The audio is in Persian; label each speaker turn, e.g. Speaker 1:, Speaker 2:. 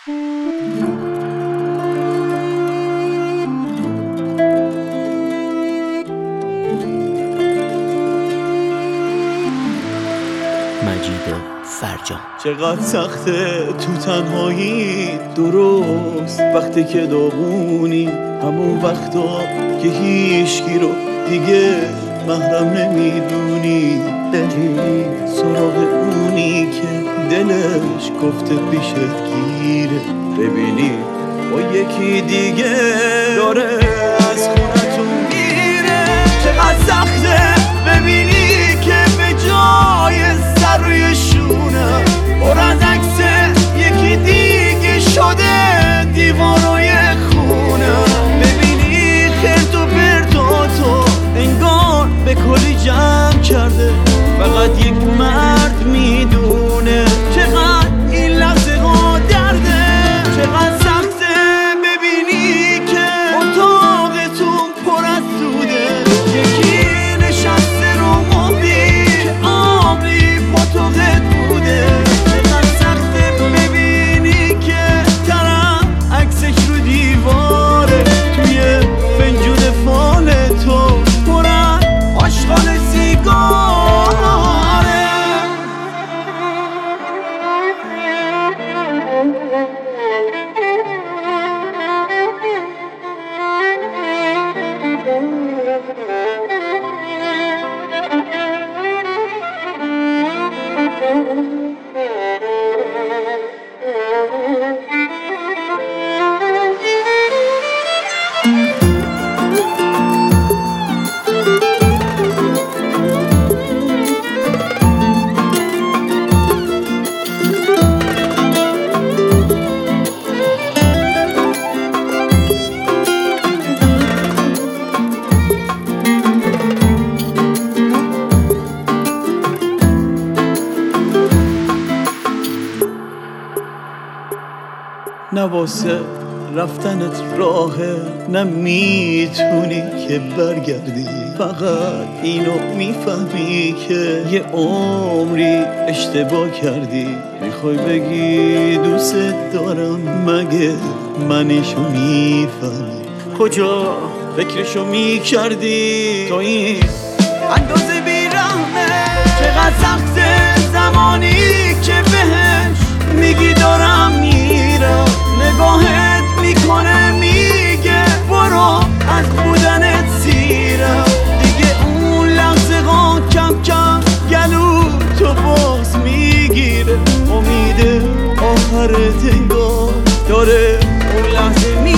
Speaker 1: مجید فرجام.
Speaker 2: چقدر سخته تو تنهایی، درست وقتی که داغونی، همون وقتا که هیچکی رو دیگه محرم نمیدونی، بری سراغ اونی که دلش گفته پیشت گیره، ببینی با یکی دیگه داره از خونتون میره. چقدر سخته ببینی که به جای سر روی شونه پر از عکس یکی دیگه شده دیوارای خونه، ببینی خرد و پرتاتو انگار به کلی جمع کرده، فقط یک مرد میدونه چقدر این لحظه ها درده. چقدر سخته ببینی که اتاقتون پر از دوده، یکی نشسته رو مبلی که آبی پاتوقت بوده. چقدر سخته ببینی که طرف عکسش رو دیواره، توی فنجون فال تو پر از آشغال سیگاره. نه واسه رفتنت راهه، نه میتونی که برگردی، فقط اینو میفهمی که یه عمری اشتباه کردی. میخوای بگی دوست دارم، مگه منشو میفهمی؟ کجا فکرشو میکردی تو این اندازه بیرحمه؟ چقدر سخته زمانی که بهش میگی دارم میرم، نگاهت میکنه میگه برو از بودنت سیرم، دیگه اون لحظه ها کم کم گلو تو باز میگیره، امید آخر انگار داره اون لحظه